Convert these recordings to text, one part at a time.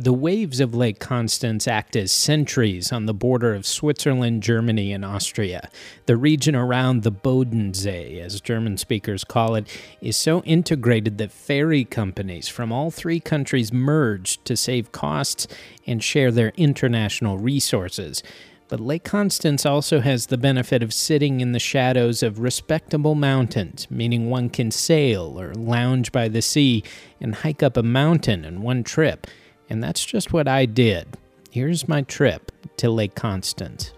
The waves of Lake Constance act as sentries on the border of Switzerland, Germany, and Austria. The region around the Bodensee, as German speakers call it, is so integrated that ferry companies from all three countries merge to save costs and share their international resources. But Lake Constance also has the benefit of sitting in the shadows of respectable mountains, meaning one can sail or lounge by the sea and hike up a mountain in one trip. And that's just what I did. Here's my trip to Lake Constance.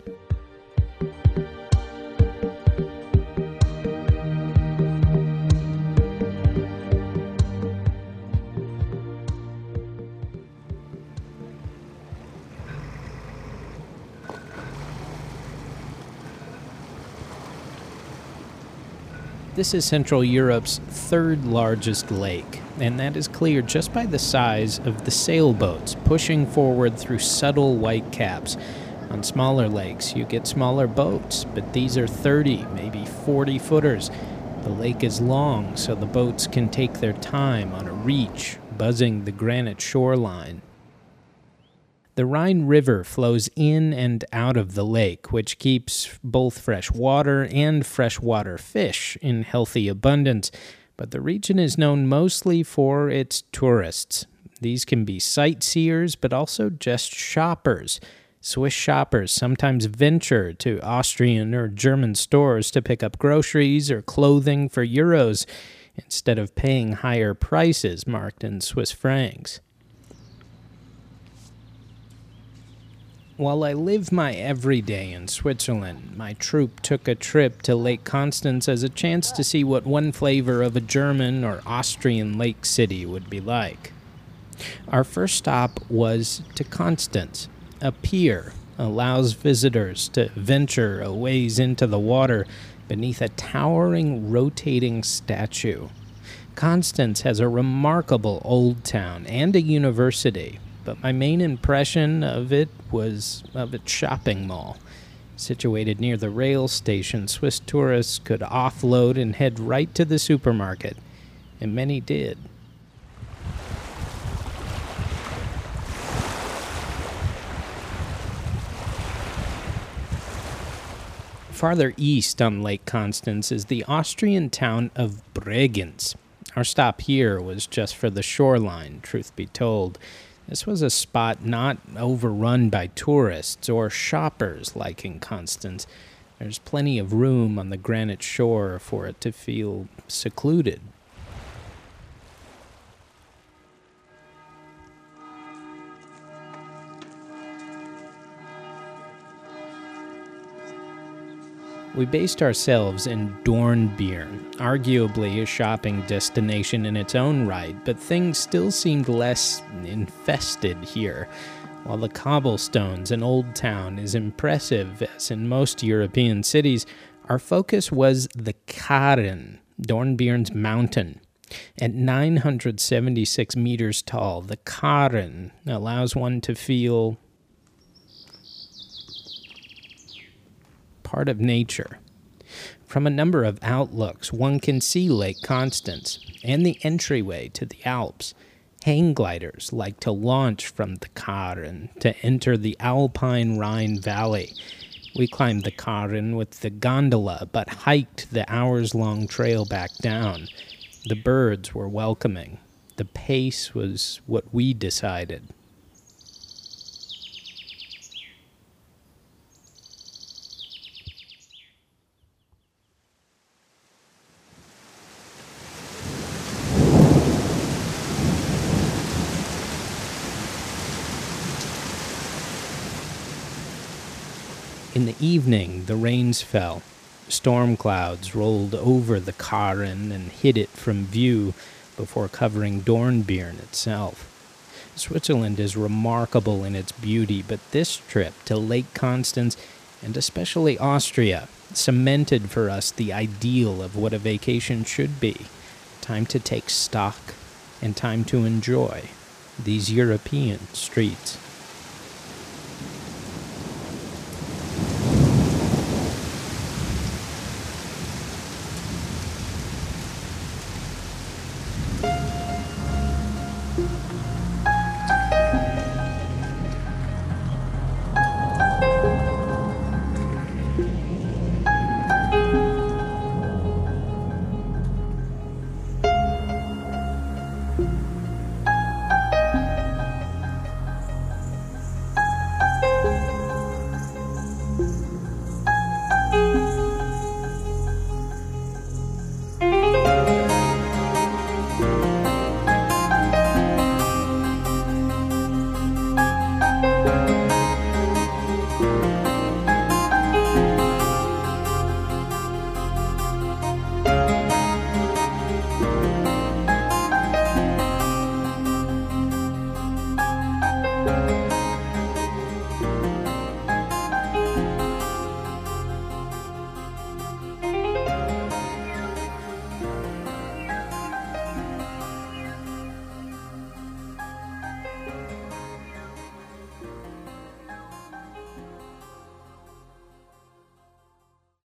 This is Central Europe's third largest lake, and that is clear just by the size of the sailboats pushing forward through subtle white caps. On smaller lakes, you get smaller boats, but these are 30, maybe 40 footers. The lake is long, so the boats can take their time on a reach, buzzing the granite shoreline. The Rhine River flows in and out of the lake, which keeps both fresh water and freshwater fish in healthy abundance, but the region is known mostly for its tourists. These can be sightseers, but also just shoppers. Swiss shoppers sometimes venture to Austrian or German stores to pick up groceries or clothing for euros, instead of paying higher prices marked in Swiss francs. While I live my everyday in Switzerland, my troupe took a trip to Lake Constance as a chance to see what one flavor of a German or Austrian lake city would be like. Our first stop was to Constance. A pier allows visitors to venture a ways into the water beneath a towering, rotating statue. Constance has a remarkable old town and a university, but my main impression of it was of its shopping mall. Situated near the rail station, Swiss tourists could offload and head right to the supermarket, and many did. Farther east on Lake Constance is the Austrian town of Bregenz. Our stop here was just for the shoreline, truth be told. This was a spot not overrun by tourists or shoppers like in Constance. There's plenty of room on the granite shore for it to feel secluded. We based ourselves in Dornbirn, arguably a shopping destination in its own right, but things still seemed less infested here. While the cobblestones in Old Town is impressive, as in most European cities, our focus was the Karen, Dornbirn's mountain. At 976 meters tall, the Karen allows one to feel part of nature. From a number of outlooks, one can see Lake Constance and the entryway to the Alps. Hang gliders like to launch from the Karen to enter the Alpine Rhine Valley. We climbed the Karen with the gondola, but hiked the hours-long trail back down. The birds were welcoming. The pace was what we decided. In the evening, the rains fell. Storm clouds rolled over the Karen and hid it from view before covering Dornbirn itself. Switzerland is remarkable in its beauty, but this trip to Lake Constance, and especially Austria, cemented for us the ideal of what a vacation should be. Time to take stock and time to enjoy these European streets.